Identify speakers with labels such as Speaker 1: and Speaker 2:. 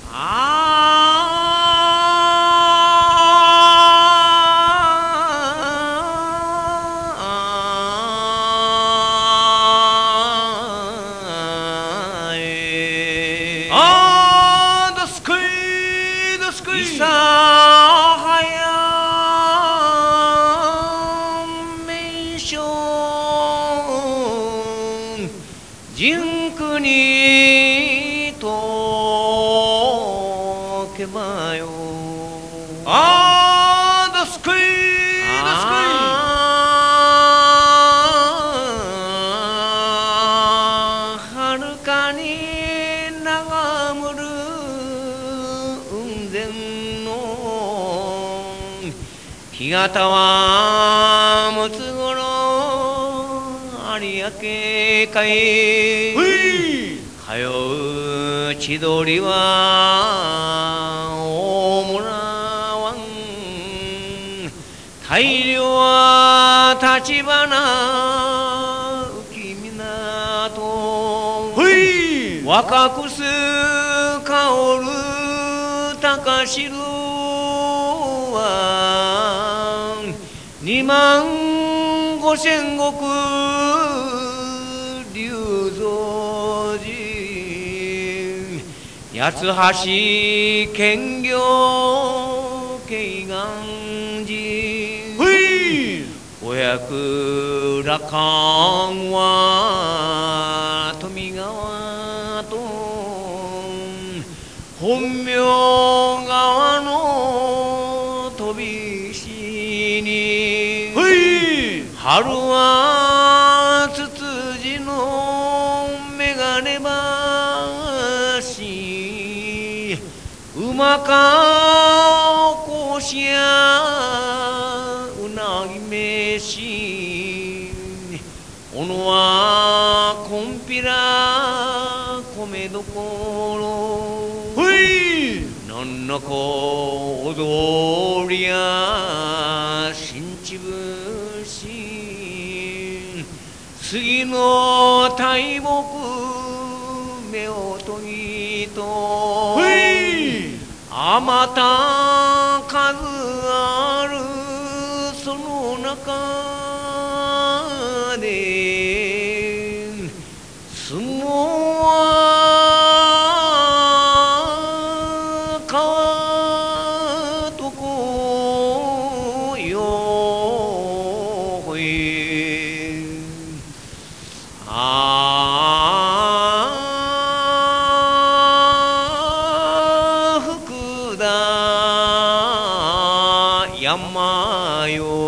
Speaker 1: 人苦にとけばよ。
Speaker 2: あーどすこいどすこい。
Speaker 1: はるかに長むる雲仙の干潟はむつごろ有明海通う千鳥は大村湾大漁は立花浮港若くす香る高城は25000石龍蔵寺八橋兼業慶願寺お百羅漢は富川と本名川の飛び石に春はつつじの眼鏡橋馬かこしやうなぎめしおのはこんぴら米どころなんなこ踊りや新地節杉の大木目をとぎとあまた数あるその中で相撲は川とこよほい福田山よ